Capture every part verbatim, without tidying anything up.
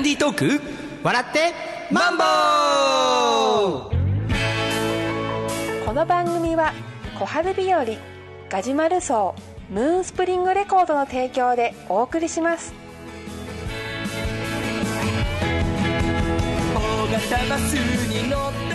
ディートーク笑ってマンボウ。 この番組は小春日和ガジュマルソームーンスプリングレコードの提供でお送りします。 大型バスに乗って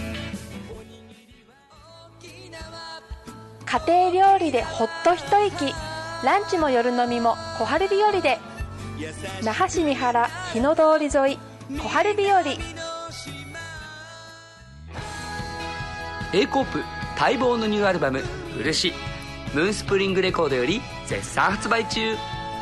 家庭料理でほっと一息、ランチも夜飲みも小春日和で。那覇市三原日野通り沿い小春日和。 A コープ待望のニューアルバム「漆」ムーンスプリングレコードより絶賛発売中。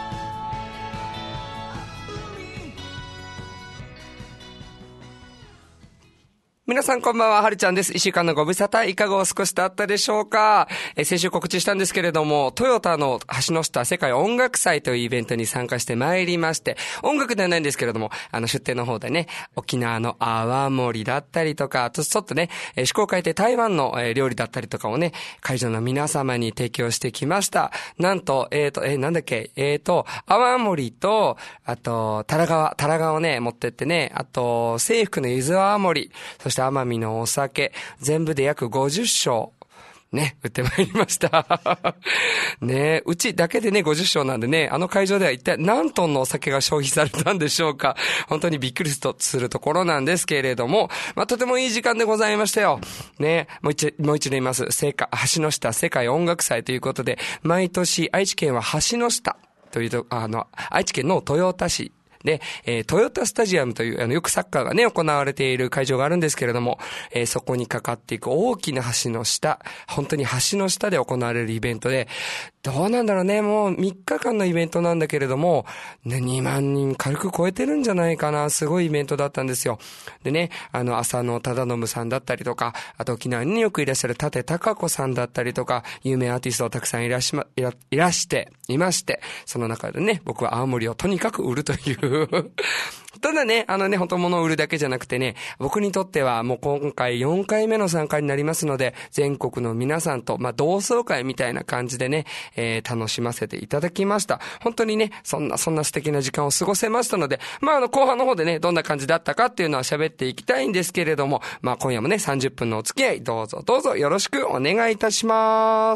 皆さんこんばんは、はるちゃんです。一週間のご無沙汰いかがお過ごしだったでしょうか。え先週告知したんですけれども、トヨタの橋の下世界音楽祭というイベントに参加してまいりまして、音楽ではないんですけれども、あの出展の方でね、沖縄の泡盛だったりとか、あとちょっとね、趣向を変えて台湾の料理だったりとかをね、会場の皆様に提供してきました。なんと、えーと、えー、なんだっけ、えーと、泡盛と、あと、タラガワ、タラガワをね、持ってってね、あと、制服のゆず泡盛、そして奄美のお酒、全部で約ごじゅっしょうね、売ってまいりましたね。うちだけでねごじゅっしょうなんでね、あの会場では一体何トンのお酒が消費されたんでしょうか。本当にびっくりするところなんですけれども、まあとてもいい時間でございましたよね。もう一もう一度言います。世界橋の下世界音楽祭ということで、毎年愛知県は橋の下というと、あの愛知県の豊田市で、えー、トヨタスタジアムという、あの、よくサッカーがね、行われている会場があるんですけれども、えー、そこにかかっていく大きな橋の下、本当に橋の下で行われるイベントで、どうなんだろうね、もうみっかかんのイベントなんだけれども、ね、にまんにん軽く超えてるんじゃないかな、すごいイベントだったんですよ。でね、あの、浅野忠信さんだったりとか、あと沖縄によくいらっしゃる立孝子さんだったりとか、有名アーティストをたくさんいらしま、いら、いらして、いまして、その中でね、僕は青森をとにかく売るというただね、あのね、本当物を売るだけじゃなくてね、僕にとってはもう今回よんかいめの参加になりますので、全国の皆さんと、まあ、同窓会みたいな感じでね、えー、楽しませていただきました。本当にね、そんな、そんな素敵な時間を過ごせましたので、まあ、あの、後半の方でね、どんな感じだったかっていうのは喋っていきたいんですけれども、まあ、今夜もね、さんじゅっぷんのお付き合い、どうぞどうぞよろしくお願いいたします。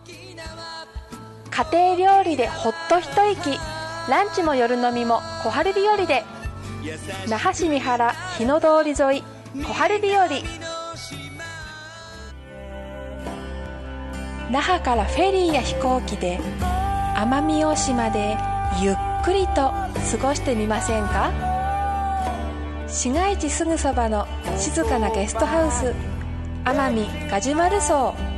家庭料理でほっと一息、ランチも夜飲みも小春日和で。那覇市三原日野通り沿い小春日和。那覇からフェリーや飛行機で奄美大島でゆっくりと過ごしてみませんか。市街地すぐそばの静かなゲストハウス、奄美ガジュマルソー。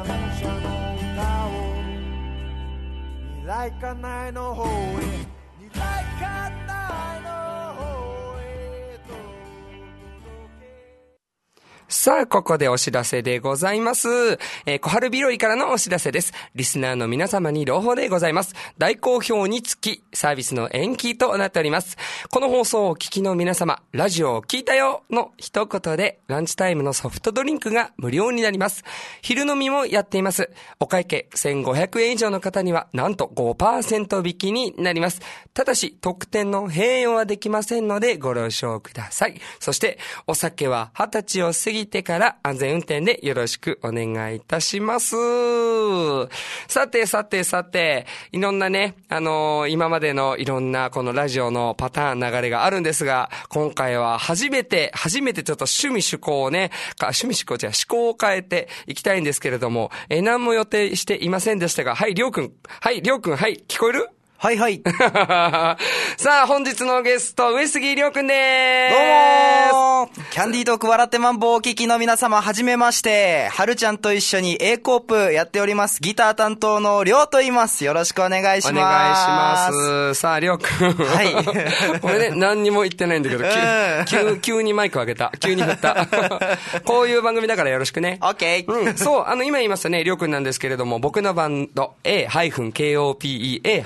さあ、ここでお知らせでございます。えー、小春日和からのお知らせです。リスナーの皆様に朗報でございます。大好評につき、サービスの延期となっております。この放送をお聞きの皆様、ラジオを聞いたよの一言で、ランチタイムのソフトドリンクが無料になります。昼飲みもやっています。お会計せんごひゃくえん以上の方には、なんと ごパーセント 引きになります。ただし、特典の併用はできませんので、ご了承ください。そして、お酒ははたちを過ぎてから安全運転でよろしくお願いいたします。さてさてさて、いろんなね、あのー、今までのいろんなこのラジオのパターン流れがあるんですが、今回は初めて、初めてちょっと趣味趣向をね、趣味趣向じゃ思考を変えていきたいんですけれども、えー、何も予定していませんでしたが、はい、りょうくん、はい、りょうくん、はい、聞こえる？ はいはい。 さあ、本日のゲスト、上杉亮くんでーす。 どうもー。キャンディートーク笑ってマンボウをお聞きの皆様、はじめまして。はるちゃんと一緒に A コープやっております。ギター担当の亮と言います。よろしくお願いします。お願いします。さあ、亮くん。 はい。 これね、何にも言ってないんだけど、急、急、急にマイク上げた。急に振った。こういう番組だからよろしくね。 オッケー。 うん。そう、あの、今言いましたね、亮くんなんですけれども、僕のバンド、エーケーオーピーイー、エー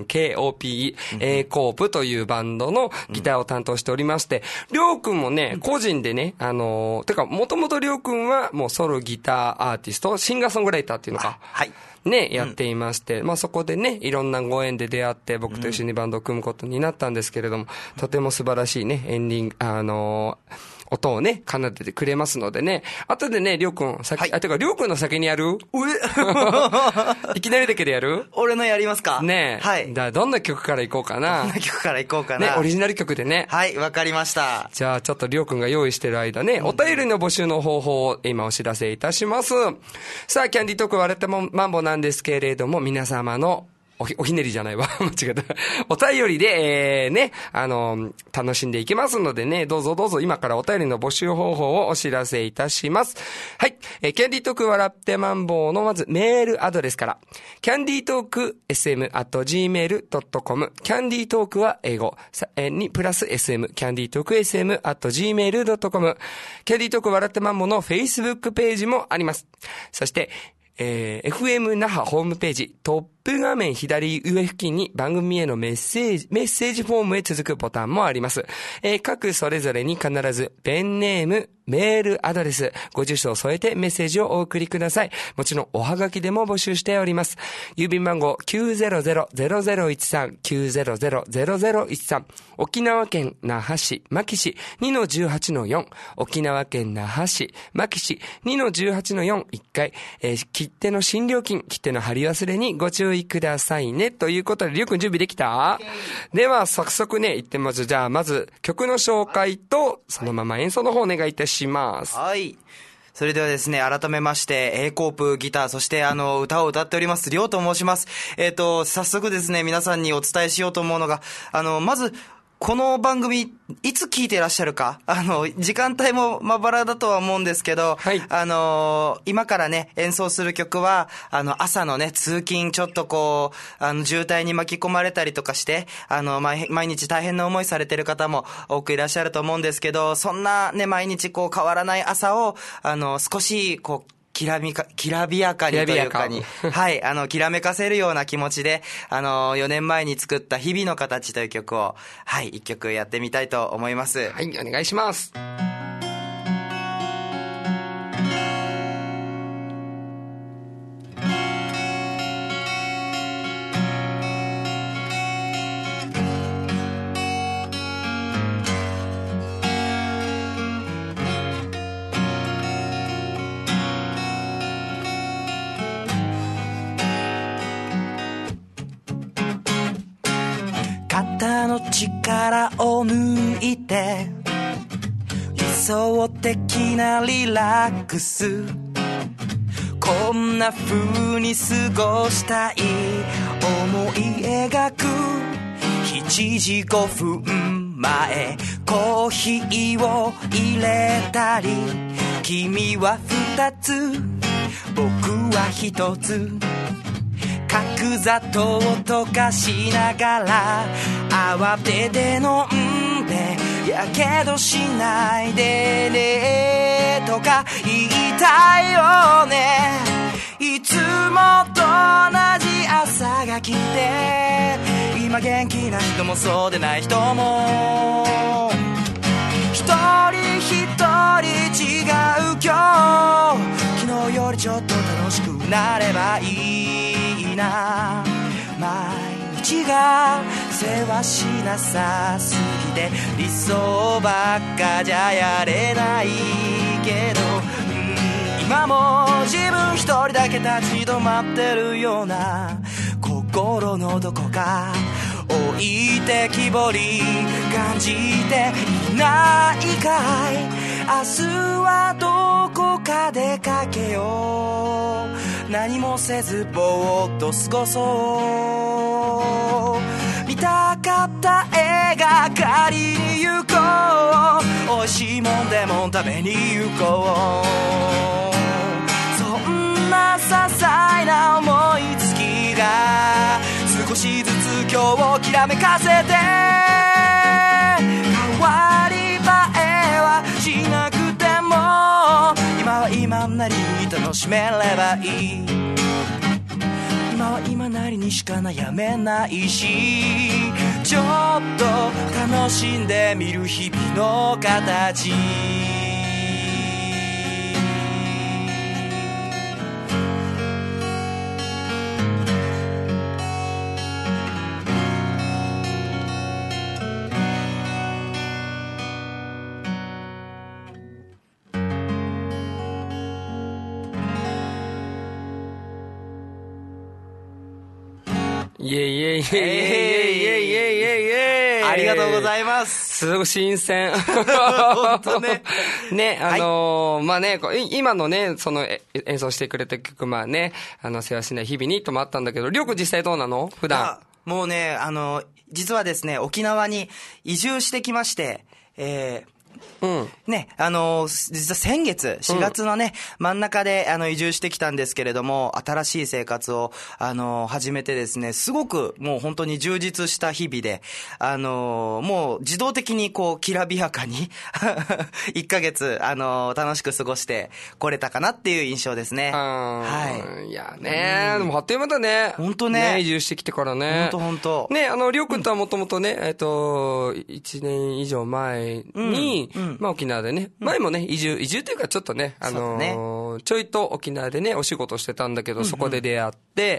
ンケーオーピー、A コープというバンドのギターを担当しておりまして、りょうくんもね、個人でね、あのー、てか、もともとりょうくんはもうソロギターアーティスト、シンガーソングライターっていうのか。 はい。 ね、やっていまして、うん、まあそこでね、いろんなご縁で出会って、僕と一緒にバンドを組むことになったんですけれども、うん、とても素晴らしいね、エンディング、あのー、音をね、奏でてくれますのでね。後でね、りょうくん、先、はい、あ、てか、りょうくんの先にやるいきなりだけでやる俺のやりますかねえ。はい。だどんな曲からいこうかな。 どんな曲からいこうかな。 ね、オリジナル曲でね。 はい、わかりました。 じゃあ、ちょっとりょうくんが用意してる間ね、お便りの募集の方法を今お知らせいたします。さあ、キャンディートーク笑ってマンボなんですけれども、皆様のおひ、おひねりじゃないわ。間違えた。お便りで、えー、ね、あの、楽しんでいきますのでね、どうぞどうぞ今からお便りの募集方法をお知らせいたします。はい。えー、キャンディートーク笑ってマンボウのまずメールアドレスから、キャンディートーク エスエム アット ジーメール ドットコム、キャンディートークは英語、えー、にプラス エスエム、キャンディートーク エスエム アット ジーメール ドットコム、キャンディートーク笑ってマンボウの Facebook ページもあります。そして、えー、エフエム 那覇ホームページ、トップ画面左上付近に番組へのメッセージ、メッセージフォームへ続くボタンもあります。えー、各それぞれに必ずペンネーム、メールアドレス、ご住所を添えてメッセージをお送りください。もちろんおはがきでも募集しております。郵便番号 きゅうゼロゼロゼロゼロいちさん きゅうゼロゼロゼロゼロいちさん、沖縄県那覇市牧市 にのじゅうはちのよん、沖縄県那覇市牧市 にのじゅうはちのよん、いっかい、えー、切手の新料金、切手の貼り忘れにご注意くださいね。ということで、りゅうくん準備できた？ Okay. では早速ね、行ってみましょう。じゃあまず曲の紹介とそのまま演奏の方お願いいたします。 はい。それではですね、改めまして、A コープギター、そしてあの、歌を歌っております、りょうと申します。えっと、早速ですね、皆さんにお伝えしようと思うのが、あの、まず、この番組、いつ聞いていらっしゃるか、あの、時間帯もまばらだとは思うんですけど、はい、あの、今からね、演奏する曲は、あの、朝のね、通勤、ちょっとこう、あの、渋滞に巻き込まれたりとかして、あの、毎日大変な思いされてる方も多くいらっしゃると思うんですけど、そんなね、毎日こう、変わらない朝を、あの、少し、こう、きらみか、きらびやかにというかに、はい、あの、きらめかせるような気持ちで、あの、よねんまえに作った日々の形という曲を、はい、一曲やってみたいと思います。 はい、お願いします。 肩の力を抜いて理想的なリラックス、こんな風に過ごしたい思い描くしちじごふんまえ、コーヒーを入れたり、君はふたつ僕はひとつ、角砂糖を溶かしながら慌てて飲んで、やけどしないでねとか言いたいよね。いつもと同じ朝が来て、今元気な人もそうでない人も一人一人違う今日、昨日よりちょっと楽しくなればいいな。毎日がせわしなさすぎて理想ばっかじゃやれないけど、うん、今も自分一人だけ立ち止まってるような、心のどこか置いてきぼり感じていないかい。明日はどこか出かけよう、何もせずぼーっと過ごそう。見たかった映画借りに行こう、美味しいもんでも食べに行こう。そんな些細な思いつきが少しずつ今日をきらめかせて、変わり映えはしなくても今は今なりに楽しめればいい。今今は今なりにしか悩めないし、ちょっと楽しんでみる日々の形。 イエイイエイイエイイエイイエイイエイイエイイエイ。 ありがとうございます。 すごい新鮮。 本当ね。 ね、あのーはい、まあね、今のね、その演奏してくれた曲、まあね、あの、せわしない日々にともあったんだけど、りょうくん実際どうなの？普段。 もうね、あの、実はですね、沖縄に移住してきまして、えー、うん、ね、あの、実は先月、しがつのね、うん、真ん中で、あの、移住してきたんですけれども、新しい生活を、あの、始めてですね、すごく、もう本当に充実した日々で、あの、もう自動的に、こう、きらびやかに、いっかげつ、あの、楽しく過ごしてこれたかなっていう印象ですね。 はい。いやね、うん、でも、あっという間だね。 本当ね。 ね、移住してきてからね。 本当本当。 ね、あの、りょうくんとはもともとね、えっと、いちねん以上前に、うんうん、まあ沖縄でね、前もね、移住、移住っていうかちょっとね、あのーね、ちょいと沖縄でね、お仕事してたんだけど、うんうん、そこで出会って、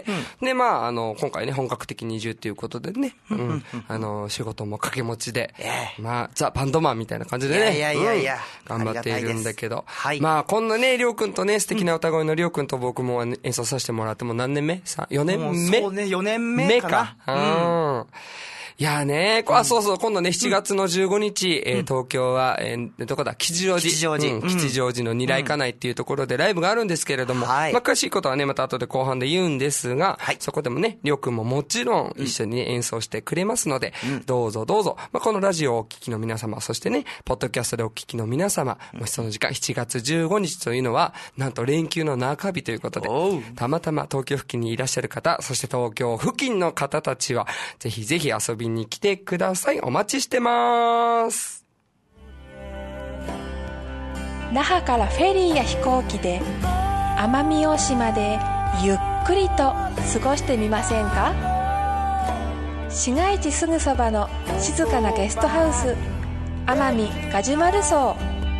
うん、で、まあ、あの、今回ね、本格的に移住っていうことでね、うん、あの、仕事も掛け持ちで、えー、まあ、ザ・バンドマンみたいな感じでね、 いやいやいや、 うん、頑張っているんだけど、はい、まあ、こんなね、りょうくんとね、素敵な歌声のりょうくんと僕も演奏させてもらっても何年目？さ、よねんめ？ そうね、よねんめかな。 目か。うん。いやーねー、あ、そうそう、今度ね、しちがつのじゅうごにち、うん、えー、東京は、えー、どこだ、吉祥寺。 吉祥寺。 うん、吉祥寺の二来家内っていうところでライブがあるんですけれども、うん、まあ、詳しいことはね、また後で後半で言うんですが、はい、そこでもね、りょうくんももちろん一緒に、ね、演奏してくれますので、うん、どうぞどうぞ、まあ、このラジオをお聞きの皆様、そしてね、ポッドキャストでお聞きの皆様、もしその時間、しちがつじゅうごにちというのは、なんと連休の中日ということで、たまたま東京付近にいらっしゃる方、そして東京付近の方たちは、ぜひぜひ遊びに来てください。お待ちしてます。 那覇からフェリーや飛行機で奄美大島でゆっくりと過ごしてみませんか？市街地すぐそばの静かなゲストハウス、奄美ガジュマル荘。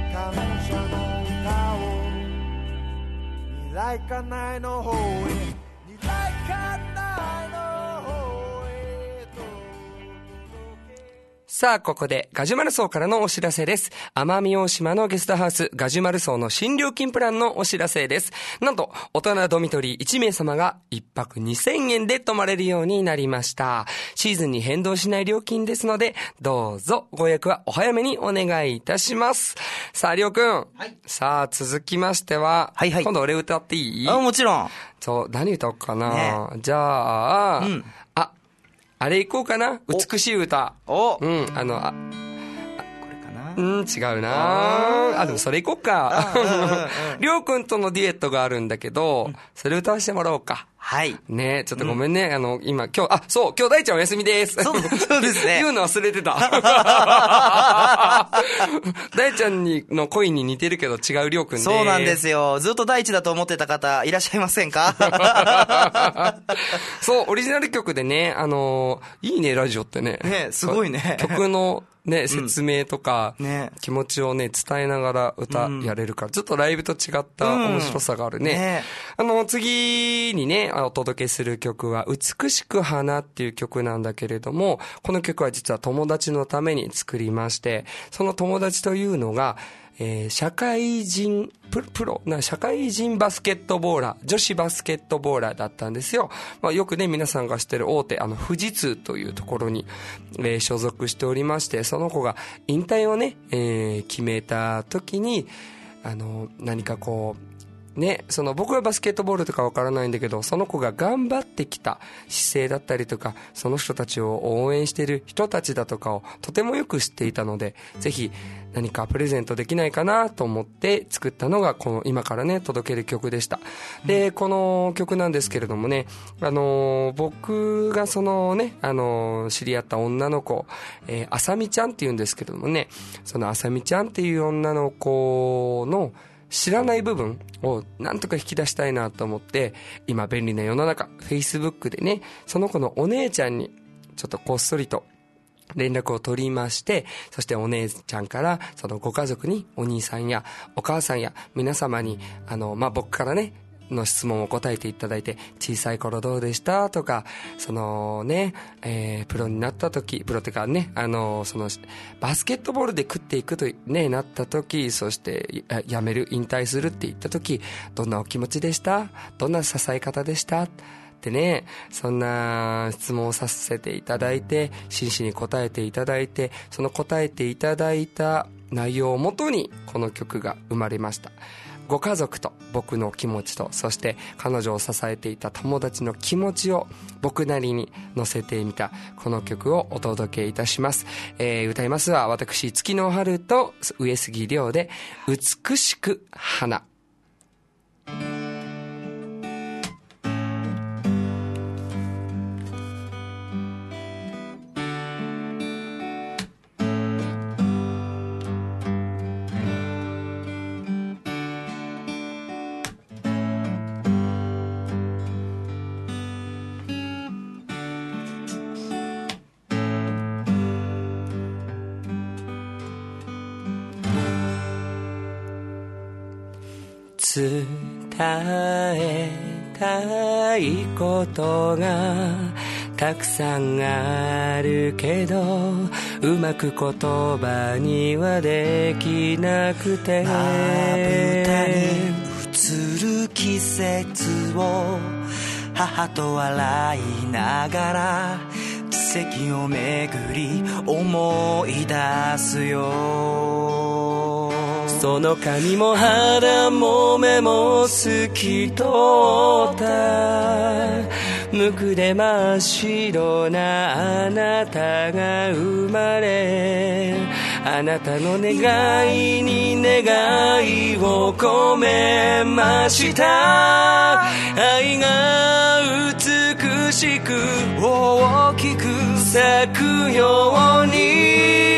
さあ、ここでガジュマル荘からのお知らせです。奄美大島のゲストハウスガジュマル荘の新料金プランのお知らせです。なんと、大人ドミトリーいちめいさまがいっぱくにせんえんで泊まれるようになりました。シーズンに変動しない料金ですので、どうぞご予約はお早めにお願いいたします。さあ、りょうくん。はい、さあ、続きましては、はいはい、今度俺歌っていい？ あ、もちろん。 そう、何歌おうかな、ね、じゃあ、うん、あ、あれ行こうかな、美しい歌。 お、 うん、あの、あ、あ、これかな、うん、違うなあ、でもそれ行こうか。りょうくんとのデュエットがあるんだけど、それ歌わせてもらおうか。 はい。 ねえ、ちょっとごめんね。うん、あの、今、今日、あ、そう、今日大ちゃんお休みです。 そう、そうですね。 言うの忘れてた。大ちゃんにの声に似てるけど違うりょうくんで。 そうなんですよ。ずっと大地だと思ってた方いらっしゃいませんか？ そう、オリジナル曲でね、あの、いいね、ラジオってね。 ね、すごいね。 曲の、ね、説明とか、 うんね、 気持ちをね、伝えながら歌やれるから、うん、ちょっとライブと違った面白さがあるね。うんね、あの、次にね、お届けする曲は、美しく花っていう曲なんだけれども、この曲は実は友達のために作りまして、その友達というのが、えー、社会人プロ、プロな社会人バスケットボーラー、女子バスケットボーラーだったんですよ。まあ、よくね、皆さんが知ってる大手、あの、富士通というところに、えー、所属しておりまして、その子が引退をね、えー、決めた時に、あの、何かこう、ね、その僕はバスケットボールとかわからないんだけど、その子が頑張ってきた姿勢だったりとか、その人たちを応援している人たちだとかをとてもよく知っていたので、ぜひ何かプレゼントできないかなと思って作ったのがこの今からね届ける曲でした。で、この曲なんですけれどもね、あの僕がそのね、あの知り合った女の子、えー、あさみちゃんっていうんですけれどもね、そのあさみちゃんっていう女の子の知らない部分をなんとか引き出したいなと思って、今便利な世の中、Facebook でね、その子のお姉ちゃんにちょっとこっそりと連絡を取りまして、そしてお姉ちゃんからそのご家族に、お兄さんやお母さんや皆様に、あの、まあ、僕からね、の質問を答えていただいて、小さい頃どうでしたとか、そのね、えー、プロになった時、プロってかね、あの、その、バスケットボールで食っていくとね、なった時、そしてや、やめる、引退するって言った時、どんなお気持ちでした？どんな支え方でした？ってね、そんな質問をさせていただいて、真摯に答えていただいて、その答えていただいた内容をもとに、この曲が生まれました。ご家族と僕の気持ちと、そして彼女を支えていた友達の気持ちを僕なりに乗せてみたこの曲をお届けいたします。えー、歌いますは私月の春と上杉亮で美しく花。伝えたいことがたくさんあるけど、うまく言葉にはできなくて、 まぶたに映る季節を母と笑いながら奇跡をめぐり思い出すよ。 その髪も肌も目も透き通った無垢で真っ白なあなたが生まれ、あなたの願いに願いを込めました。愛が美しく大きく咲くように、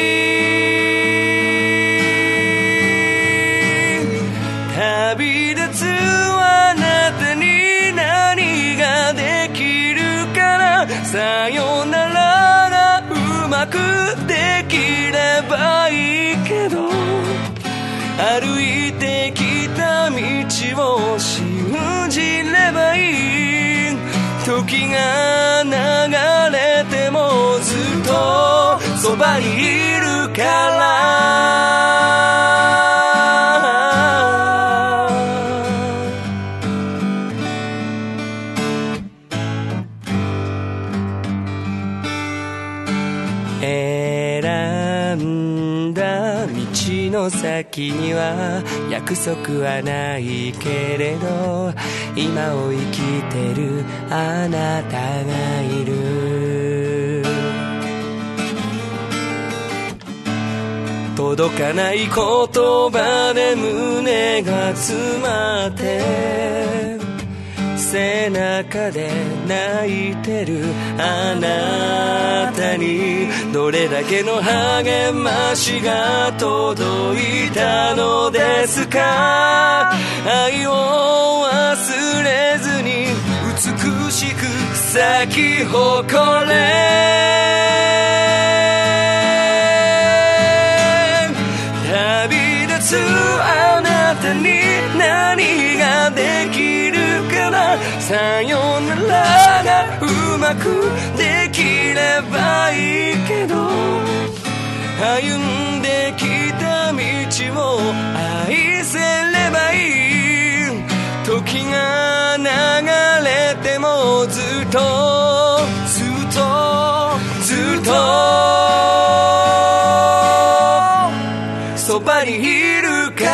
旅立つあなたに何ができるかな。さよならがうまくできればいいけど、歩いてきた道を信じればいい。時が流れてもずっとそばにいるから。選んだ道の先には約束はないけれど、今を生きてるあなたがいる。届かない言葉で胸が詰まって背中で泣いてるあなたにどれだけの励ましが届いたのですか。愛を忘れずに美しく咲き誇れ。旅立つあなたに何ができるかな。さよならがうまくできればいいけど、歩んできた道を愛せればいい。時が流れてもずっとずっとずっとそばにいるから。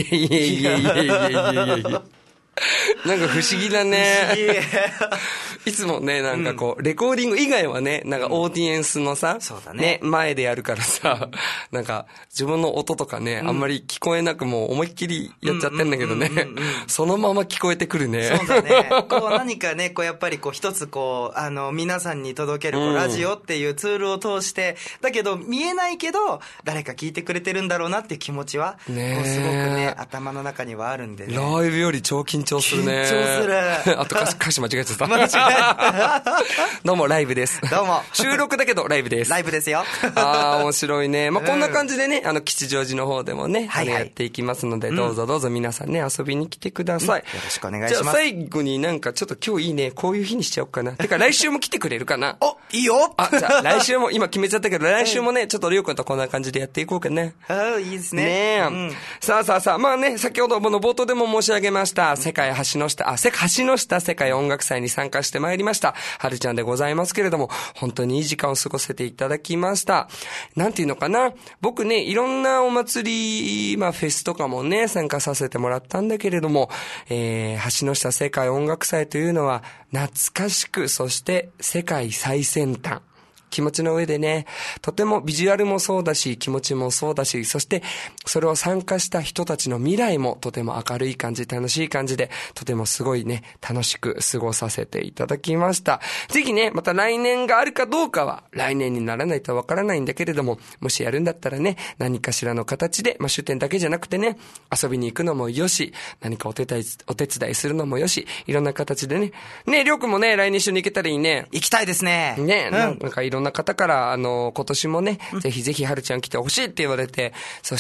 やいやいやいやいやいやいやいやなんか不思議だね。いつもね、なんかこう、レコーディング以外はね、なんかオーディエンスのさ、 そうだね。 ね、前でやるからさ、なんか自分の音とかね、あんまり聞こえなくもう思いっきりやっちゃってんだけどね、そのまま聞こえてくるね。 そうだね。こう何かね、こうやっぱりこう一つこう、あの、皆さんに届けるこうラジオっていうツールを通して、だけど見えないけど、誰か聞いてくれてるんだろうなっていう気持ちは、ね、こうすごくね、頭の中にはあるんでね。 ライブより超緊張するね。 緊張する。 あと歌詞、歌詞間違えちゃった。 間違えどうも、ライブです。 どうも。 収録だけど、ライブです。 ライブですよ。 ああ、面白いね。まあ、こんな感じでね、あの、吉祥寺の方でもね、はいはい、やっていきますので、どうぞどうぞ皆さんね、遊びに来てください。 うん、よろしくお願いします。 じゃあ、最後になんか、ちょっと今日いいね、こういう日にしちゃおうかな。てか、来週も来てくれるかな。 お、いいよ。 あ、じゃあ、来週も、今決めちゃったけど、来週もね、ちょっとりょうくんとこんな感じでやっていこうかな。 ああ、いいですね。 ねえ、うん。さあさあさあ、まあね、先ほどの冒頭でも申し上げました、世界橋の下、あ、世界橋の下世界音楽祭に参加してまいりました。はるちゃんでございますけれども、本当にいい時間を過ごせていただきました。なんていうのかな、僕ね、いろんなお祭り、まあフェスとかもね、参加させてもらったんだけれども、えー、橋の下世界音楽祭というのは、懐かしく、そして世界最先端。気持ちの上でね、とてもビジュアルもそうだし、気持ちもそうだし、そしてそれを参加した人たちの未来もとても明るい感じ、楽しい感じで、とてもすごいね、楽しく過ごさせていただきました。ぜひね、また来年があるかどうかは、来年にならないとわからないんだけれども、もしやるんだったらね、何かしらの形で、まあ、出店だけじゃなくてね、遊びに行くのもよし、何かお手伝い、お手伝いするのもよし、いろんな形でね。ね、りょうくんもね、来年一緒に行けたらいいね。 行きたいですね。 ね、 うん、 なんかいろんな方から、あの、今年もね、うん、ぜひぜひはるちゃん来てほしいって言われて、そして、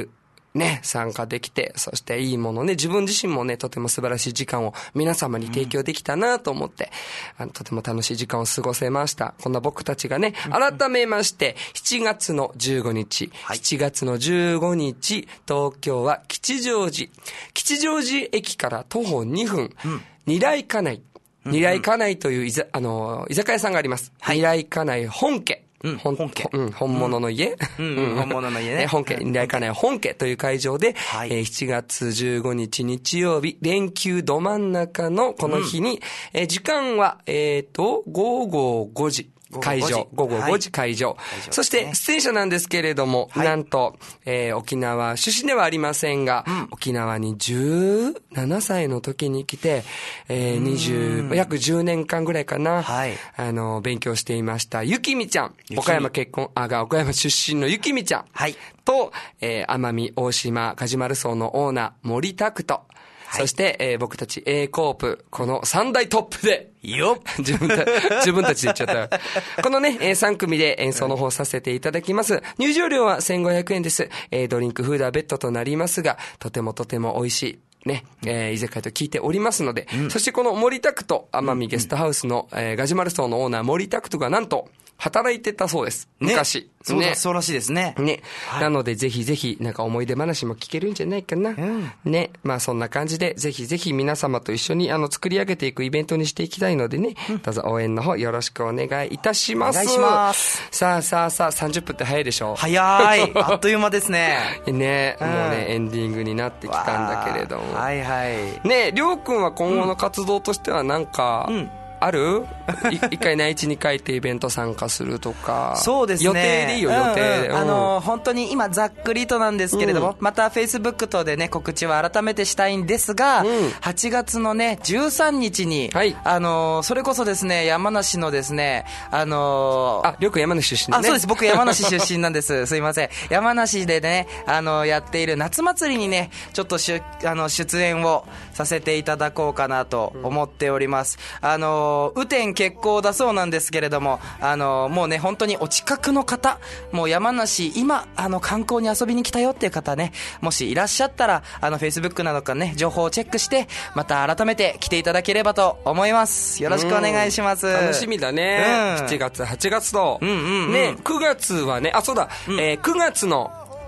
ね、参加できて、そしていいものね、自分自身もね、とても素晴らしい時間を皆様に提供できたなと思って、うん、あのとても楽しい時間を過ごせました。こんな僕たちがね、改めまして、しちがつのじゅうごにち、はい、しちがつのじゅうごにち、東京は吉祥寺。吉祥寺駅から徒歩にふん、うん、二来家内。二来家内といういざ、あの、居酒屋さんがあります。はい、二来家内本家。うん、本家。うん、本物の家。 うん、うん、本物の家ね。 本家、二来家内本家という会場で、はい、えー、しちがつじゅうごにち日曜日、連休ど真ん中のこの日に、うん、えー、時間は、えっと、午後ごじ。会場。午後ごじ会場。はい、そして、出演者なんですけれども、はい、なんと、えー、沖縄出身ではありませんが、うん、沖縄にじゅうななさいの時に来て、えー、にじゅう、約じゅうねんかんぐらいかな、はい、あの、勉強していました、ゆきみちゃん。岡山結婚、あ、が、岡山出身のゆきみちゃん。はい。と、えー、奄美大島ガジュマル荘のオーナー、森拓人。はい、そして、えー、僕たち A コープ、このさんだいトップで、 よ自分た、自分たちで言っちゃった。このね、えー、さん組で演奏の方させていただきます。入場料はせんごひゃくえんです。えー、ドリンク、フードは別途となりますが、とてもとても美味しい。ね、えー、居酒屋と聞いておりますので、うん、そしてこの森拓人、奄美ゲストハウスの、えー、ガジュマル荘のオーナー森拓人がなんと、働いてたそうです。昔。 ね、そうだ、ね、そうらしいですね。 ね。はい、なので、ぜひぜひ、なんか思い出話も聞けるんじゃないかな。うん、ね。まあ、そんな感じで、ぜひぜひ皆様と一緒に、あの、作り上げていくイベントにしていきたいのでね、うん、どうぞ応援の方よろしくお願いいたします。 お願いします。 さあさあさあ、さんじゅっぷんって早いでしょ？ 早い。あっという間ですね。 ね、うん、もうね、エンディングになってきたんだけれども。 はいはい。 ね、りょうくんは今後の活動としてはなんか、うんうんある一回内地に帰ってイベント参加するとか。 そうですね。 予定でいいよ、予定で。 うんうん、あの、本当に今ざっくりとなんですけれども、うん、また Facebook 等でね、告知は改めてしたいんですが、うん、はちがつのね、じゅうさんにちに、はい、あの、それこそですね、山梨のですね、あの、 あ、りょうくん山梨出身ね。 あ、そうです。僕山梨出身なんです。すいません。山梨でね、あの、やっている夏祭りにね、ちょっとしゅ、あの、出演をさせていただこうかなと思っております。うん、あの、雨天決行だそうなんですけれども、あのもうね本当にお近くの方、もう山梨今あの観光に遊びに来たよっていう方ね、もしいらっしゃったらあの Facebook などかね情報をチェックしてまた改めて来ていただければと思います。よろしくお願いします。 楽しみだね、うん、しちがつはちがつと、うんうんうん、ねくがつはね、あそうだ、うん、えー、くがつの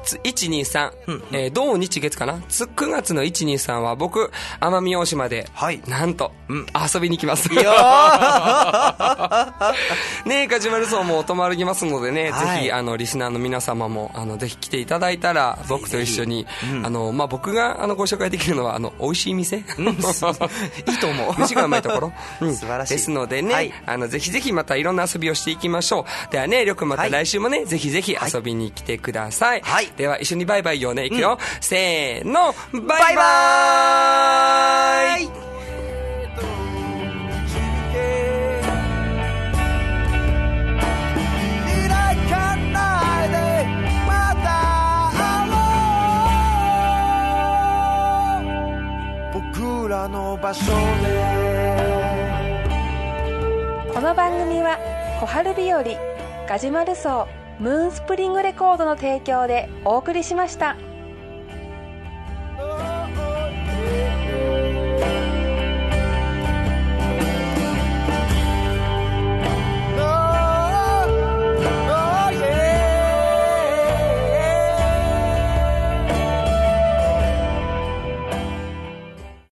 いちにさん、 うんうんえー、土日月かなつくがつのいちにさんは僕奄美大島で、 はいなんと、 うん、 遊びに来ますいやねえ、ガジュマル荘も泊まりますのでね、 はい、 ぜひあのリスナーの皆様もあのぜひ来ていただいたら僕と一緒に、うん、あのまあ、僕があのご紹介できるのはあの美味しい店、うん、いいと思う飯がうまいところ、うん、 素晴らしいですのでね、はい、あのぜひぜひまたいろんな遊びをしていきましょう。ではね、りょうくんまた来週もね、はい、ぜひぜひ遊びに来てください、はい、では一緒にバイバイよね、いくよ、うん、せーの、バイバイ。 の場所でこの番組は小春日和ガジュマル荘ムーンスプリングレコードの提供でお送りしました。